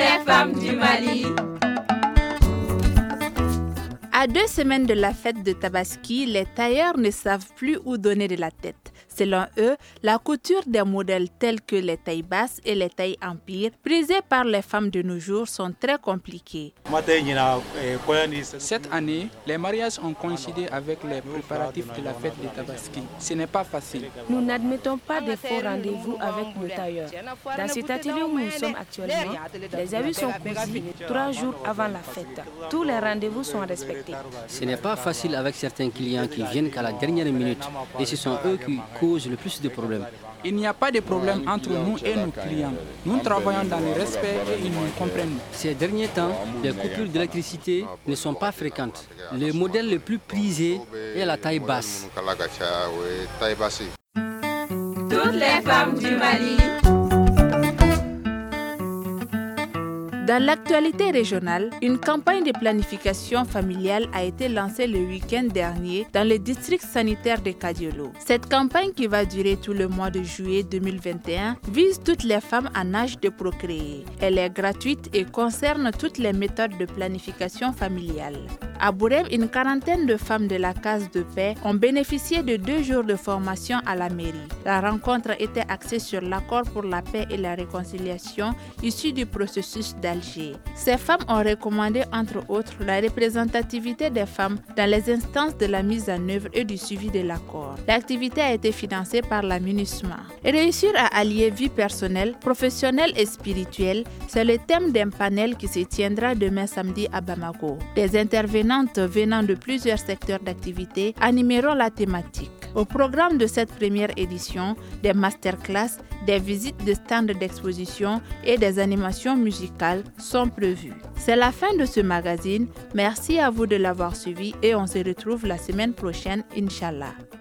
les femmes du Mali. À 2 semaines de la fête de Tabaski, les tailleurs ne savent plus où donner de la tête. Selon eux, la couture des modèles tels que les tailles basses et les tailles empire, prisées par les femmes de nos jours, sont très compliquées. Cette année, les mariages ont coïncidé avec les préparatifs de la fête de Tabaski. Ce n'est pas facile. Nous n'admettons pas de faux rendez-vous avec le tailleur. Dans cet atelier où nous sommes actuellement, les habits sont cousus 3 jours avant la fête. Tous les rendez-vous sont respectés. Ce n'est pas facile avec certains clients qui viennent qu'à la dernière minute et ce sont eux qui causent le plus de problèmes. Il n'y a pas de problème entre nous et nos clients. Nous travaillons dans le respect et ils nous comprennent. Ces derniers temps, les coupures d'électricité ne sont pas fréquentes. Le modèle le plus prisé est la taille basse. Toutes les femmes du Mali. Dans l'actualité régionale, une campagne de planification familiale a été lancée le week-end dernier dans le district sanitaire de Kadiolo. Cette campagne, qui va durer tout le mois de juillet 2021, vise toutes les femmes en âge de procréer. Elle est gratuite et concerne toutes les méthodes de planification familiale. À Bourem, une quarantaine de femmes de la case de paix ont bénéficié de 2 jours de formation à la mairie. La rencontre était axée sur l'accord pour la paix et la réconciliation issu du processus d'Alger. Ces femmes ont recommandé entre autres la représentativité des femmes dans les instances de la mise en œuvre et du suivi de l'accord. L'activité a été financée par la MINUSMA. Réussir à allier vie personnelle, professionnelle et spirituelle, c'est le thème d'un panel qui se tiendra demain samedi à Bamako. Des intervenants venant de plusieurs secteurs d'activité animeront la thématique. Au programme de cette première édition, des masterclass, des visites de stands d'exposition et des animations musicales sont prévues. C'est la fin de ce magazine. Merci à vous de l'avoir suivi et on se retrouve la semaine prochaine, Inch'Allah.